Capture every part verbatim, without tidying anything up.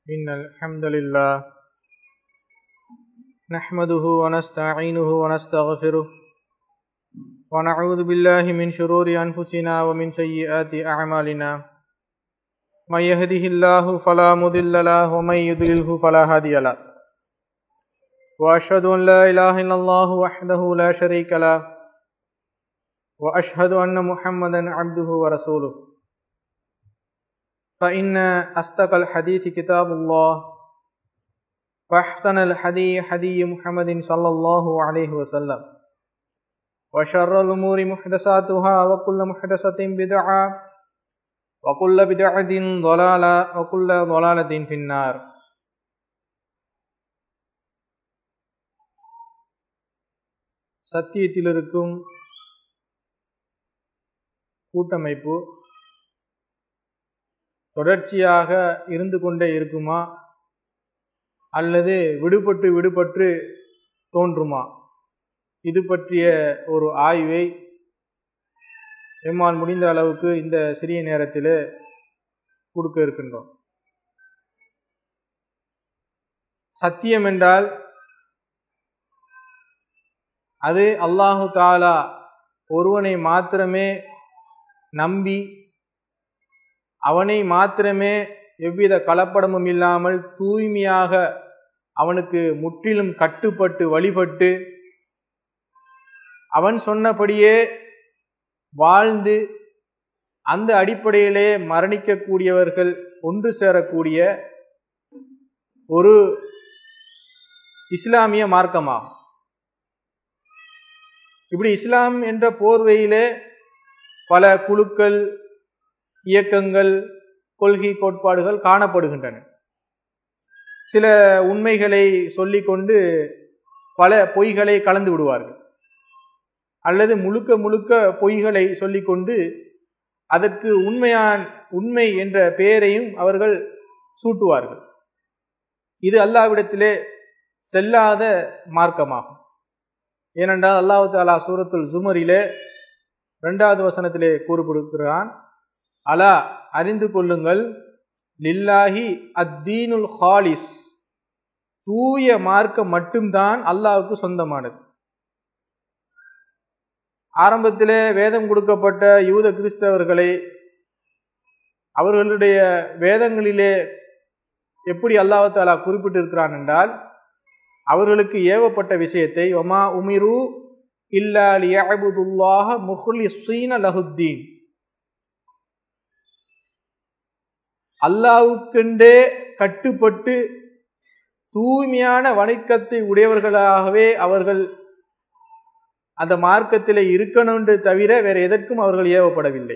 إن الحمد لله نحمده ونستعينه ونستغفره ونعوذ بالله من شرور أنفسنا ومن سيئات أعمالنا من يهده الله فلا مضل له ومن يضلله فلا هادي له وأشهد أن لا إله إلا الله وحده لا شريك له وأشهد أن محمدا عبده ورسوله فإن أصدق الحديث كتاب الله وأحسن الحديث حديث محمد صلى الله عليه وسلم وشر الأمور محدثاتها وكل محدثة بدعة وكل بدعة ضلالة وكل ضلالة في النار. சத்தியத்தில் இருக்கும் கூட்டமைப்பு தொடர்ச்சியாக இருந்து கொண்டே இருக்குமா அல்லது விடுபட்டு விடுபட்டு தோன்றுமா, இது பற்றிய ஒரு ஆய்வை எம்மால் முடிந்த அளவுக்கு இந்த சிறிய நேரத்தில் கொடுக்க இருக்கின்றோம். சத்தியம் என்றால் அது அல்லாஹு தாலா ஒருவனை மாத்திரமே நம்பி அவனை மாத்திரமே எவ்வித கலப்படமும் இல்லாமல் தூய்மையாக அவனுக்கு முற்றிலும் கட்டுப்பட்டு வழிபட்டு அவன் சொன்னபடியே வாழ்ந்து அந்த அடிப்படையிலே மரணிக்கக்கூடியவர்கள் ஒன்று சேரக்கூடிய ஒரு இஸ்லாமிய மார்க்கமாகும். இப்படி இஸ்லாம் என்ற போர்வையிலே பல குழுக்கள், இயக்கங்கள், கொள்கை கோட்பாடுகள் காணப்படுகின்றன. சில உண்மைகளை சொல்லிக்கொண்டு பல பொய்களை கலந்து விடுவார்கள், அல்லது முழுக்க முழுக்க பொய்களை சொல்லிக்கொண்டு அதற்கு உண்மையான் உண்மை என்ற பெயரையும் அவர்கள் சூட்டுவார்கள். இது அல்லாஹ்விடத்திலே செல்லாத மார்க்கமாகும். ஏனென்றால் அல்லாஹ் தஆலா சூரத்துல் ஜுமரிலே இரண்டாவது வசனத்திலே கூறப்படுகிறான், அலா அறிந்து கொள்ளுங்கள், லில்லாஹி அத்தீனுல் ஹாலிஸ், தூய மார்க்கம் மட்டும்தான் அல்லாஹ்வுக்கு சொந்தமானது. ஆரம்பத்திலே வேதம் கொடுக்கப்பட்ட யூத கிறிஸ்தவர்களை அவர்களுடைய வேதங்களிலே எப்படி அல்லாஹ் தஆலா குறிப்பிட்டிருக்கிறான் என்றால், அவர்களுக்கு ஏவப்பட்ட விஷயத்தை வமா உமிரு இல்லா லியஅபுதுல்லாஹ முஹ்லிஸீன லஹுத்தீன், அல்லாஹ்வுக்கென்றே கட்டுப்பட்டு தூய்மையான வணக்கத்தை உடையவர்களாகவே அவர்கள் அந்த மார்க்கத்திலே இருக்கணும் தவிர வேற எதற்கும் அவர்கள் ஏவப்படவில்லை.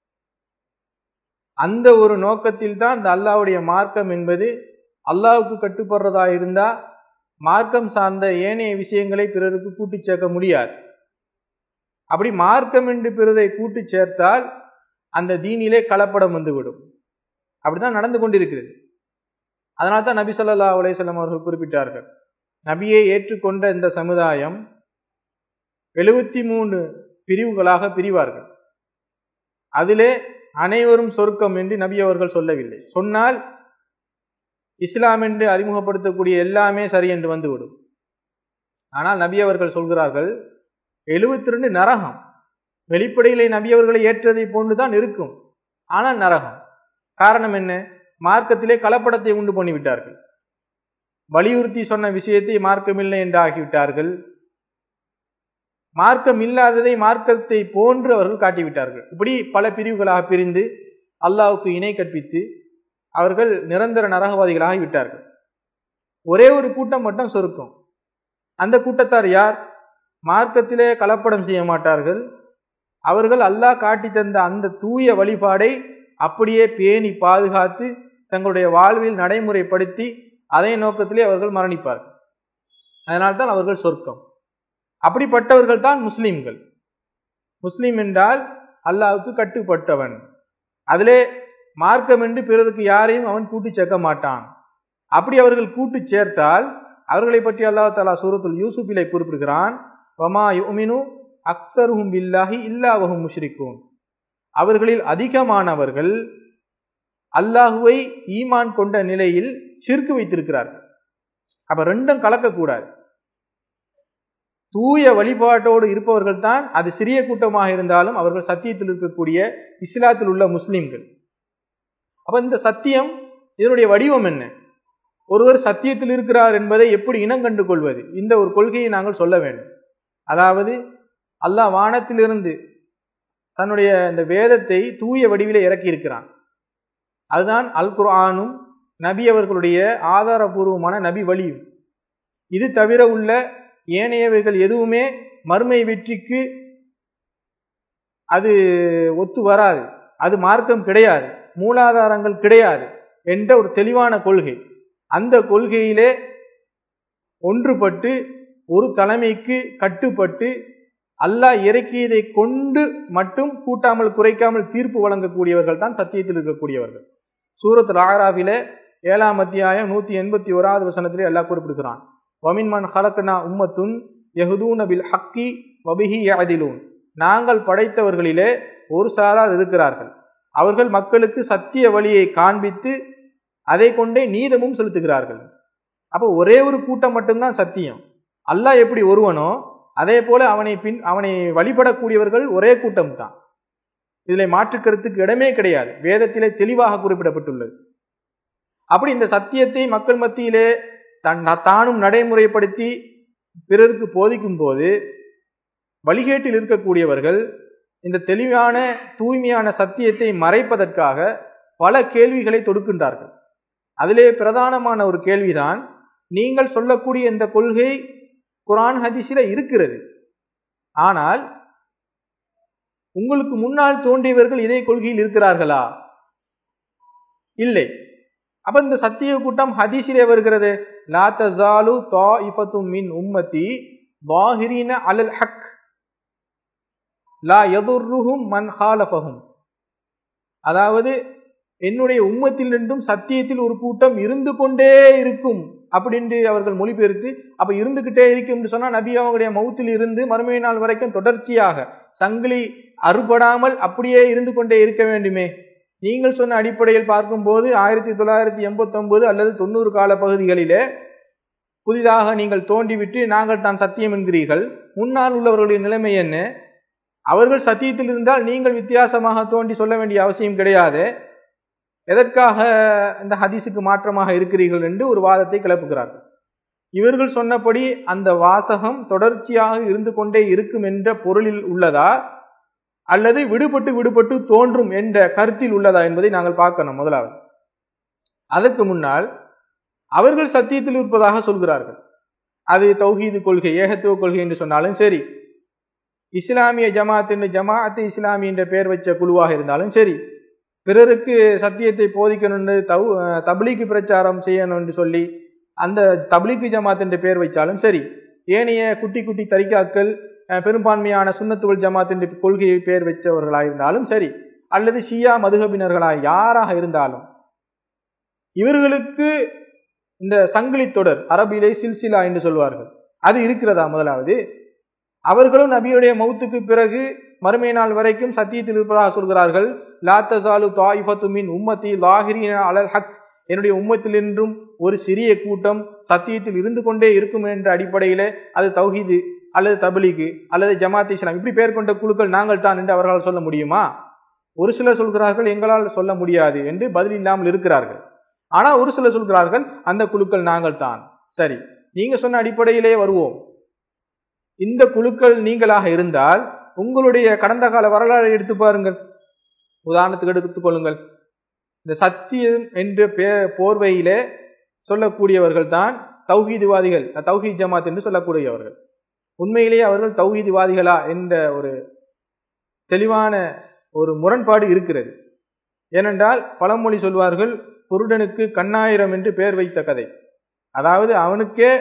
அந்த ஒரு நோக்கத்தில் தான் இந்த அல்லாஹ்வுடைய மார்க்கம் என்பது. அல்லாஹ்வுக்கு கட்டுப்படுறதா இருந்தா மார்க்கம் சார்ந்த ஏனைய விஷயங்களை பிறருக்கு கூட்டி சேர்க்க முடியாது. அப்படி மார்க்கம் என்று பிறரை கூட்டி சேர்த்தால் அந்த தீனிலே கலப்படம் வந்துவிடும். அப்படிதான் நடந்து கொண்டிருக்கிறது. அதனால தான் நபி ஸல்லல்லாஹு அலைஹி வஸல்லம் அவர்கள் குறிப்பிட்டார்கள், நபியை ஏற்றுக்கொண்ட இந்த சமுதாயம் எழுபத்தி மூணு பிரிவுகளாக பிரிவார்கள். அதிலே அனைவரும் சொர்க்கம் என்று நபி அவர்கள் சொல்லவில்லை. சொன்னால் இஸ்லாம் என்று அறிமுகப்படுத்தக்கூடிய எல்லாமே சரி என்று வந்துவிடும். ஆனால் நபி அவர்கள் சொல்கிறார்கள் எழுபத்தி ரெண்டு நரகம். வெளிப்படையிலே நபி அவர்களை ஏற்றதை போன்றுதான் இருக்கும், ஆனால் நரகம். காரணம் என்ன? மார்க்கத்திலே கலப்படத்தை உண்டு பண்ணிவிட்டார்கள். வலியுறுத்தி சொன்ன விஷயத்தை மார்க்கமில்லை என்று ஆகிவிட்டார்கள். மார்க்கம் இல்லாததை மார்க்கத்தை போன்று அவர்கள் காட்டிவிட்டார்கள். இப்படி பல பிரிவுகளாக பிரிந்து அல்லாஹ்வுக்கு இணை கற்பித்து அவர்கள் நிரந்தர நரகவாதிகளாகி விட்டார்கள். ஒரே ஒரு கூட்டம் மட்டும் சொர்க்கம். அந்த கூட்டத்தார் யார்? மார்க்கத்திலே கலப்படம் செய்ய மாட்டார்கள். அவர்கள் அல்லாஹ் காட்டி தந்த அந்த தூய வழிபாடை அப்படியே பேணி பாதுகாத்து தங்களுடைய வாழ்வில் நடைமுறைப்படுத்தி அதே நோக்கத்திலே அவர்கள் மரணிப்பார்கள். அதனால்தான் அவர்கள் சொர்க்கம். அப்படிப்பட்டவர்கள் தான் முஸ்லிம்கள். முஸ்லிம் என்றால் அல்லாஹ்வுக்கு கட்டுப்பட்டவன். அதிலே மார்க்கம் என்று பிறருக்கு யாரையும் அவன் கூட்டி சேர்க்க மாட்டான். அப்படி அவர்கள் கூட்டி சேர்த்தால் அவர்களை பற்றி அல்லாஹ் தஆலா சூரத்துல் யூசுஃபிலே குறிப்பிடுகிறான், வமா யுமினு அக்ஸருஹும் பில்லாஹி இல்லா வஹும் முஷ்ரிகூன், அவர்களில் அதிகமானவர்கள் அல்லாஹுவை ஈமான் கொண்ட நிலையில் ஷிர்க் வைத்திருக்கிறார்கள். அப்ப ரெண்டும் கலக்கக்கூடாது. தூய வழிபாட்டோடு இருப்பவர்கள் தான், அது சிறிய கூட்டமாக இருந்தாலும் அவர்கள் சத்தியத்தில் இருக்கக்கூடிய இஸ்லாத்தில் உள்ள முஸ்லிம்கள். அப்ப இந்த சத்தியம் இதனுடைய வடிவம் என்ன? ஒருவர் சத்தியத்தில் இருக்கிறார் என்பதை எப்படி இனம் கண்டு கொள்வது? இந்த ஒரு கொள்கையை நாங்கள் சொல்ல வேண்டும். அதாவது அல்லாஹ் வானத்திலிருந்து தன்னுடைய இந்த வேதத்தை தூய வடிவிலே இறக்கி இருக்கிறான். அதுதான் அல் குர்ஆனும் நபி அவர்களுடைய ஆதாரபூர்வமான நபி வழியும். இது தவிர உள்ள ஏனையவைகள் எதுவுமே மறுமை வெற்றிக்கு அது ஒத்து வராது, அது மார்க்கம் கிடையாது, மூலாதாரங்கள் கிடையாது என்ற ஒரு தெளிவான கொள்கை. அந்த கொள்கையிலே ஒன்றுபட்டு ஒரு தலைமைக்கு கட்டுப்பட்டு அல்லாஹ் இறக்கியதை கொண்டு மட்டும் கூட்டாமல் குறைக்காமல் தீர்ப்பு வழங்கக்கூடியவர்கள் தான் சத்தியத்தில் இருக்கக்கூடியவர்கள். சூரத்துல் அஅராஃபிலே ஏழாம் அத்தியாயம் நூத்தி எண்பத்தி ஓராவது வசனத்திலே அல்லாஹ் குறிப்பிடுகிறான், வமின்மன் ஹலக்னா உம்மத்துன் யஹ்தூன பில் ஹக்கி வபிஹி யஅதிலூன். நாங்கள் படைத்தவர்களிலே ஒரு சாரார் இருக்கிறார்கள், அவர்கள் மக்களுக்கு சத்திய வழியை காண்பித்து அதை கொண்டே நீதமும் செலுத்துகிறார்கள். அப்போ ஒரே ஒரு கூட்டம் மட்டும்தான் சத்தியம். அல்லாஹ் எப்படி ஒருவனோ அதே போல அவனை பின் அவனை வழிபடக்கூடியவர்கள் ஒரே கூட்டம் தான். இதில் மாற்றுக்கருத்துக்கு இடமே கிடையாது, வேதத்திலே தெளிவாக குறிப்பிடப்பட்டுள்ளது. அப்படி இந்த சத்தியத்தை மக்கள் மத்தியிலே தன் தானும் நடைமுறைப்படுத்தி பிறருக்கு போதிக்கும் போது வழிகேட்டில் இருக்கக்கூடியவர்கள் இந்த தெளிவான தூய்மையான சத்தியத்தை மறைப்பதற்காக பல கேள்விகளை தொடுக்கின்றார்கள். அதிலே பிரதானமான ஒரு கேள்விதான், நீங்கள் சொல்லக்கூடிய இந்த கொள்கை குர்ஆன் ஹதீஸில இருக்கிறது, ஆனால் உங்களுக்கு முன்னால் தோன்றியவர்கள் இதே கொள்கையில் இருக்கிறார்களா? இல்லை. அப்ப இந்த சத்திய கூட்டம் ஹதீஸிலே வருகிறது, லா தஸாலு தாயிஃபத்தும் மின் உம்மதி வாஹிரீன அலல் ஹக் லா யதுர்ருஹும் மன் ஹாலஃபஹும். அதாவது என்னுடைய உம்மத்தில் நின்றும் சத்தியத்தில் ஒரு கூட்டம் இருந்து கொண்டே இருக்கும் அப்படின்னு அவர்கள் மொழிபெயர்த்து, அப்ப இருந்துகிட்டே இருக்கும் சொன்னா நபி அவங்களுடைய மௌத்தில் இருந்து மறுமை நாள் வரைக்கும் தொடர்ச்சியாக சங்கிலி அறுபடாமல் அப்படியே இருந்து கொண்டே இருக்க வேண்டுமே. நீங்கள் சொன்ன அடிப்படையில் பார்க்கும்போது ஆயிரத்தி தொள்ளாயிரத்தி எண்பத்தி ஒன்பது அல்லது தொண்ணூறு கால பகுதிகளிலே புதிதாக நீங்கள் தோண்டிவிட்டு நாங்கள் தான் சத்தியம் என்கிறீர்கள். முன்னால் உள்ளவர்களுடைய நிலைமை என்ன? அவர்கள் சத்தியத்தில் இருந்தால் நீங்கள் வித்தியாசமாக தோண்டி சொல்ல வேண்டிய அவசியம் கிடையாது, எதற்காக இந்த ஹதீஸுக்கு மாற்றமாக இருக்கிறீர்கள் என்று ஒரு வாதத்தை கிளப்புகிறார்கள். இவர்கள் சொன்னபடி அந்த வாசகம் தொடர்ச்சியாக இருந்து கொண்டே இருக்கும் என்ற பொருளில் உள்ளதா அல்லது விடுபட்டு விடுபட்டு தோன்றும் என்ற கருத்தில் உள்ளதா என்பதை நாங்கள் பார்க்கணும். முதலாவது அதற்கு முன்னால் அவர்கள் சத்தியத்தில் இருப்பதாக சொல்கிறார்கள். அது தௌஹீது கொள்கை, ஏகத்துவ கொள்கை என்று சொன்னாலும் சரி, இஸ்லாமிய ஜமாத் என்று ஜமாஅத் இஸ்லாமி என்ற பெயர் வச்ச குழுவாக இருந்தாலும் சரி, பிறருக்கு சத்தியத்தை போதிக்கணும்னு தவ் தப்லீக் பிரச்சாரம் செய்யணும் என்று சொல்லி அந்த தப்லீக் ஜமாத் என்ற பெயர் வைச்சாலும் சரி, ஏனைய குட்டி குட்டி தரிகாக்கள் பெரும்பான்மையான சுன்னத்துவல் ஜமாத் என்ற கொள்கையை பெயர் வச்சவர்களாக இருந்தாலும் சரி, அல்லது ஷியா மதுஹபினர்களாக யாராக இருந்தாலும், இவர்களுக்கு இந்த சங்கிலி தொடர், அரபியிலே சில்சிலா என்று சொல்வார்கள், அது இருக்கிறதா? முதலாவது அவர்களும் நபியுடைய மௌத்துக்கு பிறகு மறுமை நாள் வரைக்கும் சத்தியத்தில் இருப்பதாக சொல்கிறார்கள். லா தஸாலு தாயிஃபத்து மின் உம்மதி லாஹிரீன அலல் ஹக், என்னுடைய உம்மத்தில் என்றும் ஒரு சிறிய கூட்டம் சத்தியத்தில் இருந்து கொண்டே இருக்கும் என்ற அடிப்படையிலே அது தௌஹீது அல்லது தப்லீக் அல்லது ஜமாத் இஸ்லாம் இப்படி பெயர் கொண்ட குழுக்கள் நாங்கள் தான் என்று அவர்களால் சொல்ல முடியுமா? ஒரு சிலர் சொல்கிறார்கள் எங்களால் சொல்ல முடியாது என்று பதில் இல்லாமல் இருக்கிறார்கள். ஆனால் ஒரு சிலர் சொல்கிறார்கள் அந்த குழுக்கள் நாங்கள் தான். சரி, நீங்க சொன்ன அடிப்படையிலே வருவோம். இந்த குழுக்கள் நீங்களாக இருந்தால் உங்களுடைய கடந்த கால வரலாறு எடுத்து பாருங்கள். உதாரணத்துக்கு எடுத்துக் கொள்ளுங்கள். இந்த சத்தியம் என்ற போர்வையிலே சொல்லக்கூடியவர்கள் தான் தௌஹீதுவாதிகள், தௌஹீத் ஜமாத் என்று சொல்லக்கூடியவர்கள். உண்மையிலேயே அவர்கள் தௌஹீதுவாதிகளா என்ற ஒரு தெளிவான ஒரு முரண்பாடு இருக்கிறது. ஏனென்றால் பழமொழி சொல்வார்கள், குருடனுக்கு கண்ணாயிரம் என்று பெயர் வைத்த கதை. அதாவது அவனுக்கே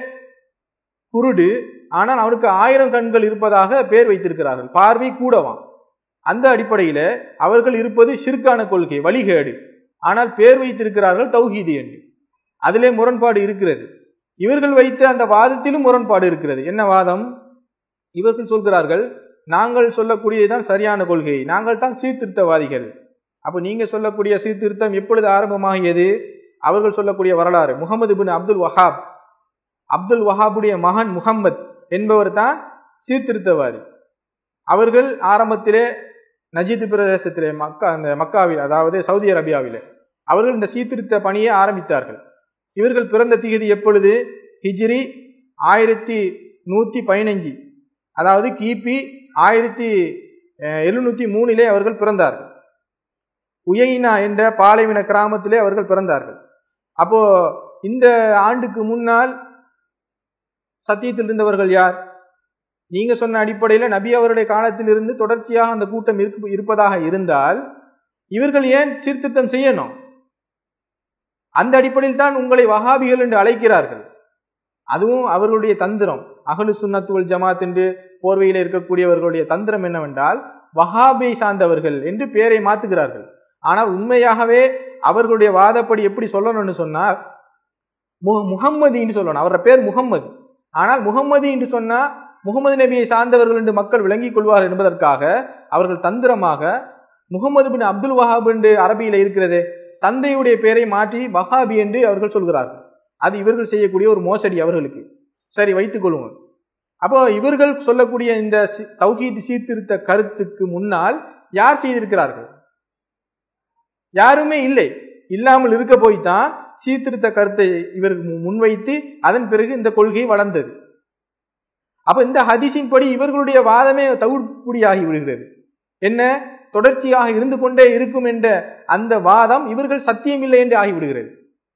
குருடு, ஆனால் அவனுக்கு ஆயிரம் கண்கள் இருப்பதாக பெயர் வைத்திருக்கிறார்கள், பார்வை கூடவான். அந்த அடிப்படையில அவர்கள் இருப்பது ஷிர்கான கொள்கை, வழிகேடு, ஆனால் பெயர் வைத்திருக்கிறார்கள் தௌஹீது என்று. அதிலே முரண்பாடு இருக்கிறது. இவர்கள் வைத்த அந்த வாதத்திலும் முரண்பாடு இருக்கிறது. என்ன வாதம்? இவர்கள் சொல்கிறார்கள் நாங்கள் சொல்லக்கூடியதுதான் சரியான கொள்கை, நாங்கள் தான் சீர்திருத்தவாதிகள். அப்ப நீங்க சொல்லக்கூடிய சீர்திருத்தம் எப்பொழுது ஆரம்பமாகியது? அவர்கள் சொல்லக்கூடிய வரலாறு. முகமது பின் அப்துல் வஹாப், அப்துல் வஹாபுடைய மகன் முகம்மது என்பவர் தான் சீர்திருத்தவாதி. அவர்கள் ஆரம்பத்திலே நஜீத் பிரதேசத்திலே மக்கா அந்த மக்காவில், அதாவது சவுதி அரேபியாவிலே அவர்கள் இந்த சீர்திருத்த பணியை ஆரம்பித்தார்கள். இவர்கள் பிறந்த திகதி எப்பொழுது? ஹிஜ்ரி ஆயிரத்தி நூத்தி பதினஞ்சு, அதாவது கிபி ஆயிரத்தி எழுநூத்தி மூணிலே அவர்கள் பிறந்தார்கள். உயைனா என்ற பாலைவன கிராமத்திலே அவர்கள் பிறந்தார்கள். அப்போ இந்த ஆண்டுக்கு முன்னால் சத்தியத்தில் இருந்தவர்கள் யார்? நீங்க சொன்ன அடிப்படையில நபி அவருடைய காலத்தில் இருந்து தொடர்ச்சியாக அந்த கூட்டம் இருப்பதாக இருந்தால் இவர்கள் ஏன் சீர்திருத்தம் செய்யணும்? அந்த அடிப்படையில் தான் உங்களை வஹாபிகள் என்று அழைக்கிறார்கள். அதுவும் அவர்களுடைய தந்திரம். அஹ்லு சுன்னத் வல் ஜமாத் என்று போர்வையில் இருக்கக்கூடியவர்களுடைய தந்திரம் என்னவென்றால் வஹாபியை சார்ந்தவர்கள் என்று பெயரை மாத்துகிறார்கள். ஆனால் உண்மையாகவே அவர்களுடைய வாதப்படி எப்படி சொல்லணும்னு சொன்னா முகம்மது என்று சொல்லணும். அவருடைய பேர் முகம்மது. ஆனால் முகம்மது என்று சொன்னா முகமது நபியை சார்ந்தவர்கள் என்று மக்கள் விளங்கிக் கொள்வார்கள் என்பதற்காக அவர்கள் தந்திரமாக முகமது பின் அப்துல் வஹாப் என்று அரபியில இருக்கிறது, தந்தையுடைய பெயரை மாற்றி வஹாபி என்று அவர்கள் சொல்கிறார்கள். அது இவர்கள் செய்யக்கூடிய ஒரு மோசடி அவர்களுக்கு. சரி, வைத்துக் கொள்ளுங்கள். அப்போ இவர்கள் சொல்லக்கூடிய இந்த தௌஹீத் சீர்திருத்த கருத்துக்கு முன்னால் யார் செய்திருக்கிறார்கள்? யாருமே இல்லை. இல்லாமல் இருக்க போய்தான் சீர்திருத்த கருத்தை இவர்கள் முன்வைத்து அதன் பிறகு இந்த கொள்கை வளர்ந்தது. அப்ப இந்த ஹதீஸின் படி இவர்களுடைய வாதமே தவிர்ப்புடியாகி விடுகிறது. என்ன? தொடர்ச்சியாக இருந்து கொண்டே இருக்கும் என்ற அந்த வாதம் இவர்கள் சத்தியம் இல்லை என்று ஆகிவிடுகிறது.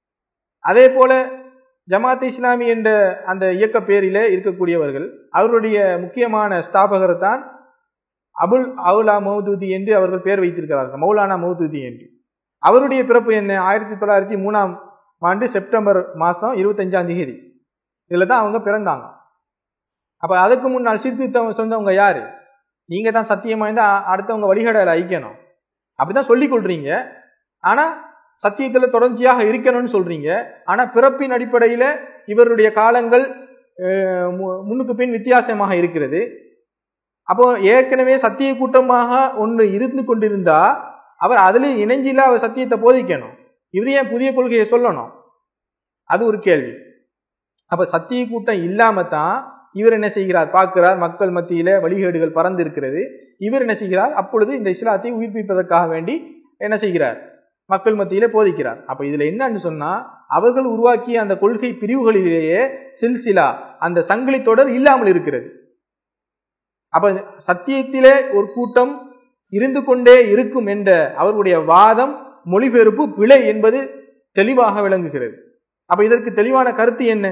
அதே போல ஜமாத் இஸ்லாமி என்ற அந்த இயக்க பேரிலே இருக்கக்கூடியவர்கள் அவருடைய முக்கியமான ஸ்தாபகர் தான் அபுல் அவுலா மௌதூதி என்று அவர்கள் பெயர் வைத்திருக்கிறார்கள், மௌலானா மௌதூதி என்று. அவருடைய பிறப்பு என்ன? ஆயிரத்தி தொள்ளாயிரத்தி மூணாம் ஆண்டு செப்டம்பர் மாசம் இருபத்தி அஞ்சாம் தேதி இதுல தான் அவங்க பிறந்தாங்க. அப்ப அதுக்கு முன்னால் சீர்திருத்தம் சொன்னவங்க யாரு? நீங்க தான் சத்தியமா இருந்தா அடுத்தவங்க வழிகடல ஐக்கணும் அப்படிதான் சொல்லிக் கொள்றீங்க. ஆனா சத்தியத்துல தொடர்ச்சியாக இருக்கணும்னு சொல்றீங்க. ஆனா பிறப்பின் அடிப்படையில இவருடைய காலங்கள் முன்னுக்கு பின் வித்தியாசமாக இருக்கிறது. அப்போ ஏற்கனவே சத்திய கூட்டமாக ஒன்று இருந்து கொண்டிருந்தா அவர் அதுல இணைஞ்சில அவர் சத்தியத்தை போதிக்கணும். இவர் ஏன் புதிய கொள்கையை சொல்லணும்? அது ஒரு கேள்வி. அப்ப சத்திய கூட்டம் இல்லாம தான் இவர் என்ன செய்கிறார்? பார்க்கிறார் மக்கள் மத்தியில வழிகேடுகள் பறந்து இருக்கிறது. இவர் என்ன செய்கிறார்? அப்பொழுது இந்த இஸ்லாத்தை உயிர்ப்பிப்பதற்காக வேண்டி என்ன செய்கிறார்? மக்கள் மத்தியிலே போதிக்கிறார். அப்ப இதுல என்னன்னு சொன்னா அவர்கள் உருவாக்கிய அந்த கொள்கை பிரிவுகளிலேயே சில்சிலா அந்த சங்கிலி தொடர் இல்லாமல் இருக்கிறது. அப்ப சத்தியத்திலே ஒரு கூட்டம் இருந்து கொண்டே இருக்கும் என்ற அவர்களுடைய வாதம் மொழிபெயர்ப்பு பிழை என்பது தெளிவாக விளங்குகிறது. அப்ப இதற்கு தெளிவான கருத்து என்ன?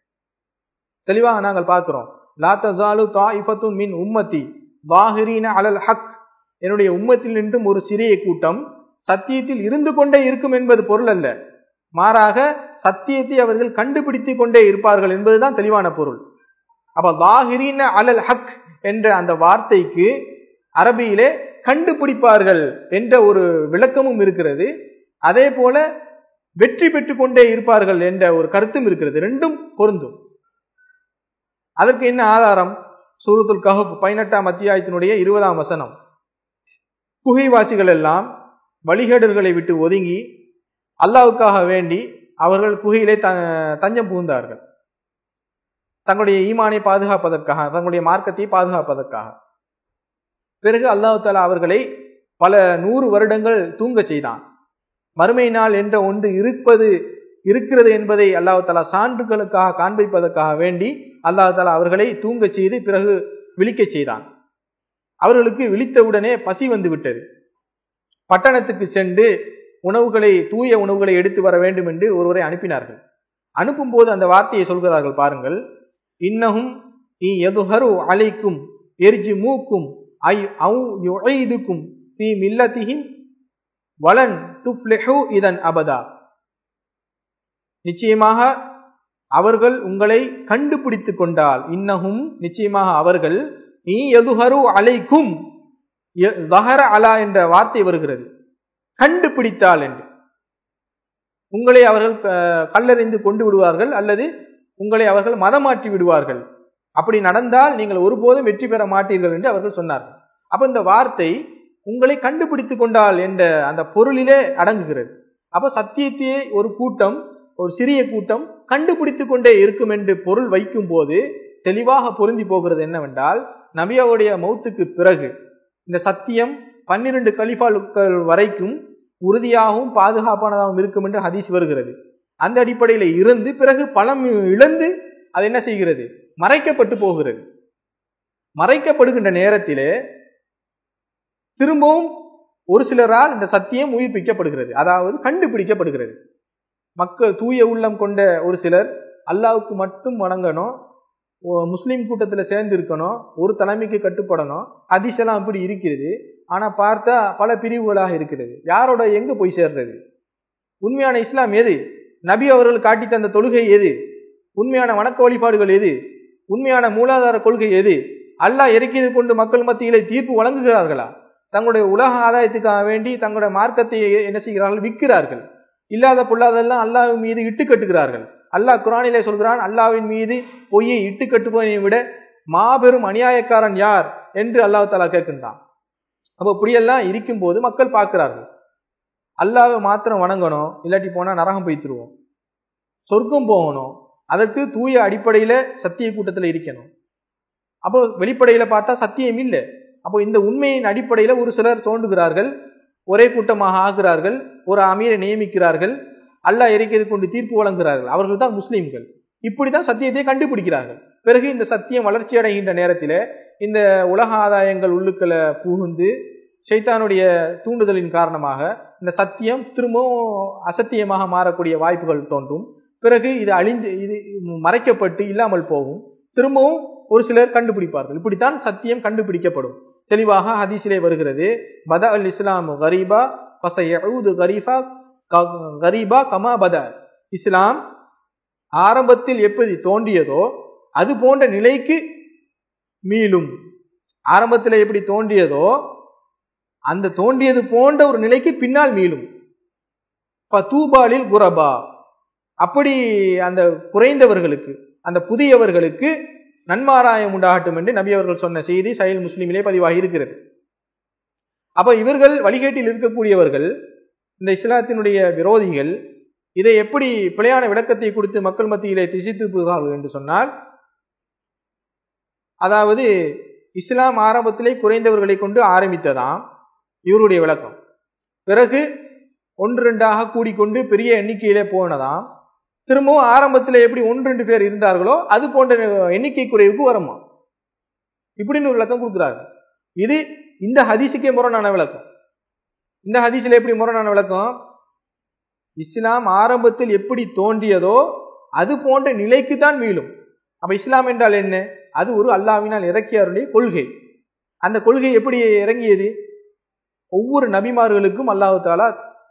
தெளிவாக நாங்கள் பார்க்கிறோம். லா தஸாலு தாயிஃபத்துன் மின் உம்மத்தி வாஹிரீன அலல் ஹக், என்னுடைய உம்மத்தில் நின்றும் ஒரு சிறிய கூட்டம் சத்தியத்தில் இருந்து கொண்டே இருக்கும் என்பது பொருள் அல்ல. மாறாக சத்தியத்தை அவர்கள் கண்டுபிடித்துக் கொண்டே இருப்பார்கள் என்பதுதான் தெளிவான பொருள். அப்ப வாஹிரீன அலல் ஹக் என்ற அந்த வார்த்தைக்கு அரபியிலே கண்டுபிடிப்பார்கள் என்ற ஒரு விளக்கமும் இருக்கிறது. அதே போல வெற்றி பெற்றுக் கொண்டே இருப்பார்கள் என்ற ஒரு கருத்தும் இருக்கிறது. ரெண்டும் பொருந்தும். அதற்கு என்ன ஆதாரம்? சூரத்துல் கஹஃப் பதினெட்டாம் அத்தியாயத்தினுடைய இருபதாம் வசனம். குகைவாசிகள் எல்லாம் வழிகேடர்களை விட்டு ஒதுங்கி அல்லாஹ்வுக்காக வேண்டி அவர்கள் குகையிலே தஞ்சம் புகுந்தார்கள், தங்களுடைய ஈமானை பாதுகாப்பதற்காக, தங்களுடைய மார்க்கத்தை பாதுகாப்பதற்காக. பிறகு அல்லாஹ் தஆலா அவர்களை பல நூறு வருடங்கள் தூங்க செய்தான். மறுமை நாள் என்ற ஒன்று இருப்பது இருக்கிறது என்பதை அல்லாஹ் தஆலா சான்றுகளுக்காக காண்பிப்பதற்காக வேண்டி அல்லாஹ் தஆலா அவர்களை தூங்க செய்து பிறகு விழிக்க செய்தான். அவர்களுக்கு விழித்தவுடனே பசி வந்து விட்டது. பட்டணத்துக்கு சென்று உணவுகளை, தூய உணவுகளை எடுத்து வர வேண்டும் என்று ஒருவரை அனுப்பினார்கள். அனுப்பும் போது அந்த வார்த்தையை சொல்கிறார்கள் பாருங்கள். இன்னஹும் யதுஹரு அலைக்கும் எர்ஜிமூக்கும் ஐ அவு யுஈதுக்கும் ஃபீ மில்லத்திஹிம் வலன் துஃப்லிஹு இதன் அபதா. நிச்சயமாக அவர்கள் உங்களை கண்டுபிடித்துக் கொண்டால், இன்னஹும் நிச்சயமாக அவர்கள், நீ யதுஹரு அலைக்கும், ஸஹர அலா என்ற வார்த்தை வருகிறது, கண்டுபிடித்தால் என்று. உங்களை அவர்கள் கல்லறிந்து கொண்டு விடுவார்கள் அல்லது உங்களை அவர்கள் மதமாற்றி விடுவார்கள். அப்படி நடந்தால் நீங்கள் ஒருபோதும் வெற்றி பெற மாட்டீர்கள் என்று அவர்கள் சொன்னார்கள். அப்ப இந்த வார்த்தை உங்களை கண்டுபிடித்துக் கொண்டால் என்ற அந்த பொருளிலே அடங்குகிறது. அப்ப சத்தியத்தையே ஒரு கூட்டம், ஒரு சிறிய கூட்டம் கண்டுபிடித்து கொண்டே இருக்கும் என்று பொருள் வைக்கும் போது தெளிவாக பொருந்தி போகிறது என்னவென்றால், நபியாவுடைய மௌத்துக்கு பிறகு இந்த சத்தியம் பன்னிரண்டு கலிஃபாக்கள் வரைக்கும் உறுதியாகவும் பாதுகாப்பானதாகவும் இருக்கும் என்று ஹதீஸ் வருகிறது. அந்த அடிப்படையில் இருந்து பிறகு பலம் இழந்து அது என்ன செய்கிறது, மறைக்கப்பட்டு போகிறது. மறைக்கப்படுகின்ற நேரத்திலே திரும்பவும் ஒரு சிலரால் இந்த சத்தியம் உயிர்ப்பிக்கப்படுகிறது, அதாவது கண்டுபிடிக்கப்படுகிறது. மக்கள் தூய உள்ளம் கொண்ட ஒரு சிலர் அல்லாஹ்வுக்கு மட்டும் வணங்கணும், முஸ்லீம் கூட்டத்தில் சேர்ந்து இருக்கணும், ஒரு தலைமைக்கு கட்டுப்படணும், ஹதீஸ் எல்லாம் அப்படி இருக்கிறது. ஆனா பார்த்தா பல பிரிவுகளாக இருக்கிறது. யாரோட எங்க போய் சேர்றது? உண்மையான இஸ்லாம் எது? நபி அவர்கள் காட்டி தந்த தொழுகை எது? உண்மையான வணக்க வழிபாடுகள் எது? உண்மையான மூலாதார கொள்கை எது? அல்லாஹ் இறக்கியது கொண்டு மக்கள் மத்தியிலே தீர்ப்பு வழங்குகிறார்களா? தங்களுடைய உலக ஆதாயத்துக்காக வேண்டி தங்களுடைய மார்க்கத்தை என்ன செய்கிறார்கள்? விற்கிறார்கள். இல்லாத பொல்லாதெல்லாம் அல்லாஹ் மீது இட்டு கட்டுகிறார்கள். அல்லாஹ் குர்ஆனிலே சொல்கிறான், அல்லாஹ்வின் மீது பொய்யை இட்டு கட்டுபவனை விட மாபெரும் அநியாயக்காரன் யார் என்று அல்லாஹ் தஆலா கேட்கின்றான். அப்போ இப்படியெல்லாம் இருக்கும் போது மக்கள் பார்க்கிறார்கள், அல்லாஹ்வை மாத்திரம் வணங்கணும், இல்லாட்டி போனா நரகம் போய்த்துருவோம், சொர்க்கம் போகணும், அதற்கு தூய அடிப்படையில சத்திய கூட்டத்தில் இருக்கணும். அப்போ வெளிப்படையில பார்த்தா சத்தியம் இல்லை. அப்போ இந்த உண்மையின் அடிப்படையில ஒரு சிலர் தோன்றுகிறார்கள், ஒரே கூட்டமாக ஆகிறார்கள், ஒரு அமீரை நியமிக்கிறார்கள், அல்லாஹ் இறக்கியது கொண்டு தீர்ப்பு வழங்குகிறார்கள். அவர்கள் தான் முஸ்லீம்கள். இப்படித்தான் சத்தியத்தை கண்டுபிடிக்கிறார்கள். பிறகு இந்த சத்தியம் வளர்ச்சி அடைகின்ற நேரத்தில் இந்த உலக ஆதாயங்கள் உள்ளுக்களை புகுந்து ஷைத்தானுடைய தூண்டுதலின் காரணமாக இந்த சத்தியம் திரும்பவும் அசத்தியமாக மாறக்கூடிய வாய்ப்புகள் தோன்றும். பிறகு இது அழிந்து இது மறைக்கப்பட்டு இல்லாமல் போகும். திரும்பவும் ஒரு சிலர் கண்டுபிடிப்பார்கள். இப்படித்தான் சத்தியம் கண்டுபிடிக்கப்படும். தெளிவாக ஹதீஸிலே வருகிறது, பத அல் இஸ்லாம் கரீபா ஃபஸயஊது கரீபா கரீபா கமா பத. இஸ்லாம் ஆரம்பத்தில் எப்படி தோன்றியதோ அது போன்ற நிலைக்கு மீளும். ஆரம்பத்தில் எப்படி தோன்றியதோ அந்த தோன்றியது போன்ற ஒரு நிலைக்கு பின்னால் மீளும். தூபாலில் குரபா, அப்படி அந்த குறைந்தவர்களுக்கு, அந்த புதியவர்களுக்கு நன்மாராயம் உண்டாகட்டும் என்று நபி அவர்கள் சொன்ன செய்தி சஹீஹ் முஸ்லிமிலே பதிவாகி இருக்கிறது. அப்ப இவர்கள் வழிகேட்டில் இருக்கக்கூடியவர்கள், இந்த இஸ்லாத்தினுடைய விரோதிகள் இதை எப்படி பிழையான விளக்கத்தை கொடுத்து மக்கள் மத்தியிலே திசைத்து போகிறார்கள் என்று சொன்னால், அதாவது இஸ்லாம் ஆரம்பத்திலே குறைந்தவர்களை கொண்டு ஆரம்பித்ததாம் இவருடைய விளக்கம். பிறகு ஒன்று ரெண்டாக கூடிக்கொண்டு பெரிய எண்ணிக்கையிலே போனதாம். திரும்பவும் ஆரம்பத்தில் எப்படி ஒன்று ரெண்டு பேர் இருந்தார்களோ அது போன்ற எண்ணிக்கை குறைவுக்கு வருமா, இப்படின்னு ஒரு விளக்கம் கொடுக்கிறார்கள். இது இந்த ஹதீஸுக்கே முரணான விளக்கம். இந்த ஹதீஸில் எப்படி முரணான விளக்கம்? இஸ்லாம் ஆரம்பத்தில் எப்படி தோன்றியதோ அது போன்ற நிலைக்கு தான் மீளும். அப்ப இஸ்லாம் என்றால் என்ன? அது ஒரு அல்லாஹ்வினால் இறக்கியவருடைய கொள்கை. அந்த கொள்கை எப்படி இறங்கியது? ஒவ்வொரு நபிமார்களுக்கும் அல்லாஹ் தஆலா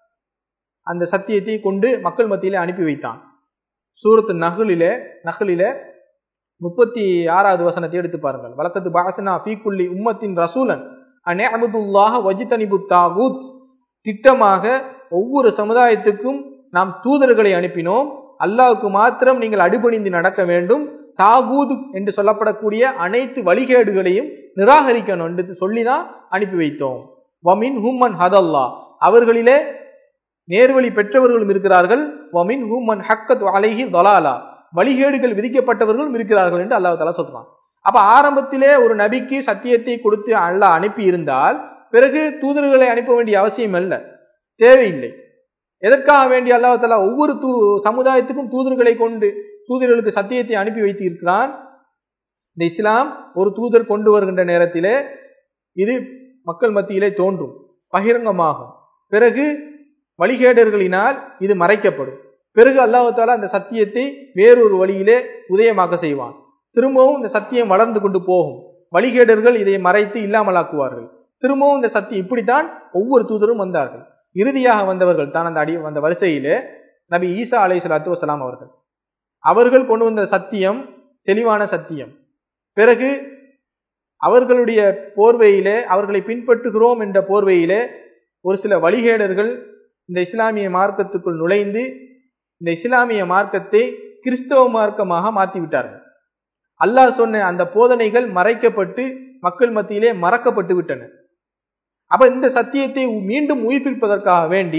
அந்த சத்தியத்தை கொண்டு மக்கள் மத்தியிலே அனுப்பி வைத்தான். சூரத்து நஹ்லிலே நஹ்லிலே முப்பத்தி ஆறாவது வசனத்தை எடுத்து பாருங்கள். வலக்கத்து பஅஸ்னா ஃபீ குல்லி உம்மத்தின் ரசூலன் அன் இஅ்புதுல்லாஹ வஜ்தனிபுத் தாகூத். திட்டமாக ஒவ்வொரு சமுதாயத்துக்கும் நாம் தூதர்களை அனுப்பினோம், அல்லாஹ்வுக்கு மாத்திரம் நீங்கள் அடிபணிந்து நடக்க வேண்டும், தாகூத் என்று சொல்லப்படக்கூடிய அனைத்து வழிகேடுகளையும் நிராகரிக்கணும் என்று சொல்லிதான் அனுப்பி வைத்தோம். வமின் ஹும்மன் ஹதல்லா, அவர்களிலே நேர்வழி பெற்றவர்களும் இருக்கிறார்கள், வமின் ஹும்மன் ஹக்கத் அலைஹி தலாலா, வழிகேடுகள் விதிக்கப்பட்டவர்களும் இருக்கிறார்கள் என்று அல்லாஹ் தஆலா சொல்றான். அப்ப ஆரம்பத்திலே ஒரு நபிக்கு சத்தியத்தை கொடுத்து அல்லாஹ் அனுப்பி இருந்தால் பிறகு தூதர்களை அனுப்ப வேண்டிய அவசியம் அல்ல, தேவையில்லை. எதற்காக வேண்டிய அல்லாஹ் தஆலா ஒவ்வொரு தூ சமுதாயத்துக்கும் தூதர்களை கொண்டு தூதர்களுக்கு சத்தியத்தை அனுப்பி வைத்து இருக்கிறான். இந்த இஸ்லாம் ஒரு தூதர் கொண்டு வருகின்ற நேரத்திலே இது மக்கள் மத்தியிலே தோன்றும், பகிரங்கமாகும். பிறகு வழிகேடர்களினால் இது மறைக்கப்படும். பிறகு அல்லாஹ் தஆலா அந்த சத்தியத்தை வேறொரு வழியிலே உதயமாக்க செய்வான். திரும்பவும் இந்த சத்தியம் வளர்ந்து கொண்டு போகும். வழிகேடர்கள் இதை மறைத்து இல்லாமலாக்குவார்கள். திரும்பவும் இந்த சத்தியம், இப்படித்தான் ஒவ்வொரு தூதரும் வந்தார்கள். இறுதியாக வந்தவர்கள் தான் அந்த அடி வந்த வரிசையிலே நபி ஈசா அலைஹிஸ்ஸலாத்து வஸலாம் அவர்கள். அவர்கள் கொண்டு வந்த சத்தியம் தெளிவான சத்தியம். பிறகு அவர்களுடைய போர்வையிலே, அவர்களை பின்பற்றுகிறோம் என்ற போர்வையிலே ஒரு சில வழிகேடர்கள் இந்த இஸ்லாமிய மார்க்கத்துக்குள் நுழைந்து இந்த இஸ்லாமிய மார்க்கத்தை கிறிஸ்தவ மார்க்கமாக மாற்றிவிட்டார்கள். அல்லாஹ் சொன்ன அந்த போதனைகள் மறைக்கப்பட்டு மக்கள் மத்தியிலே மறக்கப்பட்டு விட்டன. அப்ப இந்த சத்தியத்தை மீண்டும் உயிர்ப்பிப்பதற்காக வேண்டி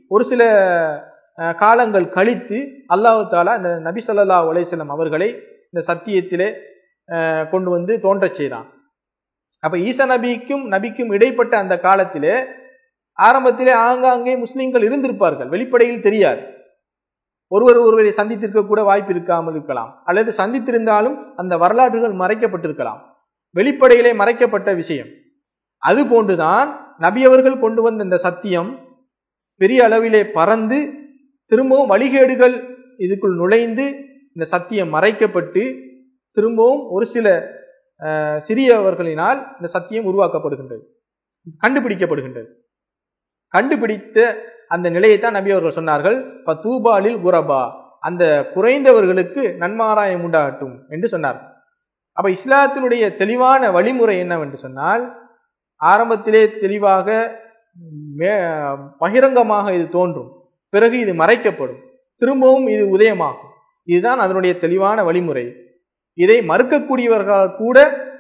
ஒரு சில காலங்கள் கழித்து அல்லாஹ் தஆலா இந்த நபி ஸல்லல்லாஹு அலைஹி வஸல்லம் அவர்களை இந்த சத்தியத்திலே கொண்டு வந்து தோன்றச் செய்தான். அப்ப ஈசா நபிக்கும் நபிக்கும் இடைப்பட்ட அந்த காலத்திலே ஆரம்பத்திலே ஆங்காங்கே முஸ்லிம்கள் இருந்திருப்பார்கள், வெளிப்படையில் தெரியாது. ஒருவர் ஒருவரை சந்தித்திருக்க கூட வாய்ப்பு இருக்காமல் இருக்கலாம், அல்லது சந்தித்திருந்தாலும் அந்த வரலாறுகள் மறைக்கப்பட்டிருக்கலாம், வெளிப்படையிலே மறைக்கப்பட்ட விஷயம். அது போன்றுதான் நபி அவர்கள் கொண்டு வந்த இந்த சத்தியம் பெரிய அளவிலே பறந்து திரும்பவும் வழிகேடுகள் இதுக்குள் நுழைந்து இந்த சத்தியம் மறைக்கப்பட்டு திரும்பவும் ஒரு சில சிறியவர்களினால் இந்த சத்தியம் உருவாக்கப்படுகின்றது, கண்டுபிடிக்கப்படுகின்றது. கண்டுபிடித்த அந்த நிலையைத்தான் நபி அவர்கள் சொன்னார்கள், பத்தூபாலில் குரபா, அந்த குறைந்தவர்களுக்கு நன்மாராயம் உண்டாகட்டும் என்று சொன்னார். அப்ப இஸ்லாத்தினுடைய தெளிவான வழிமுறை என்னவென்று சொன்னால், ஆரம்பத்திலே தெளிவாக பகிரங்கமாக இது தோன்றும், பிறகு இது மறைக்கப்படும், திரும்பவும் இது உதயமாகும். இதுதான் அதனுடைய தெளிவான வழிமுறை. இதை மறுக்கக்கூடியவர்களால் கூட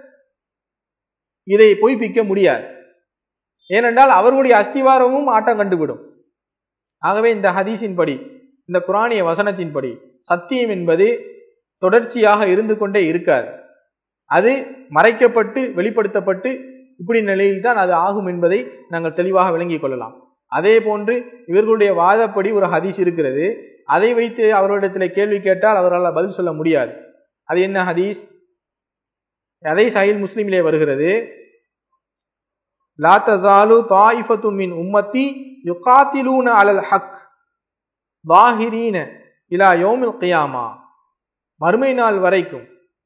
இதை பொய்ப்பிக்க முடியாது. ஏனென்றால் அவர்களுடைய அஸ்திவாரமும் ஆட்டம் கண்டுவிடும். ஆகவே இந்த ஹதீஸின் படி, இந்த குர்ஆனிய வசனத்தின்படி சத்தியம் என்பது தொடர்ச்சியாக இருந்து கொண்டே இருக்காது. அது மறைக்கப்பட்டு வெளிப்படுத்தப்பட்டு இப்படி நிலையில் தான் அது ஆகும் என்பதை நாங்கள் தெளிவாக விளங்கிக் கொள்ளலாம். அதே போன்று இவர்களுடைய வாதப்படி ஒரு ஹதீஸ் இருக்கிறது, அதை வைத்து அவர்களிடத்தில் கேள்வி கேட்டால் அவர்களால் பதில் சொல்ல முடியாது. அது என்ன ஹதீஸ்? அதை சஹீஹ் முஸ்லிமிலே வருகிறது, லா தஸாலு தாயிஃபத்து மின் உம்மத்தி யுகாத்திலூன அலல் ஹக் வாஹிரீன இலா யௌமில் கியாமா. மறுமை நாள் வரைக்கும்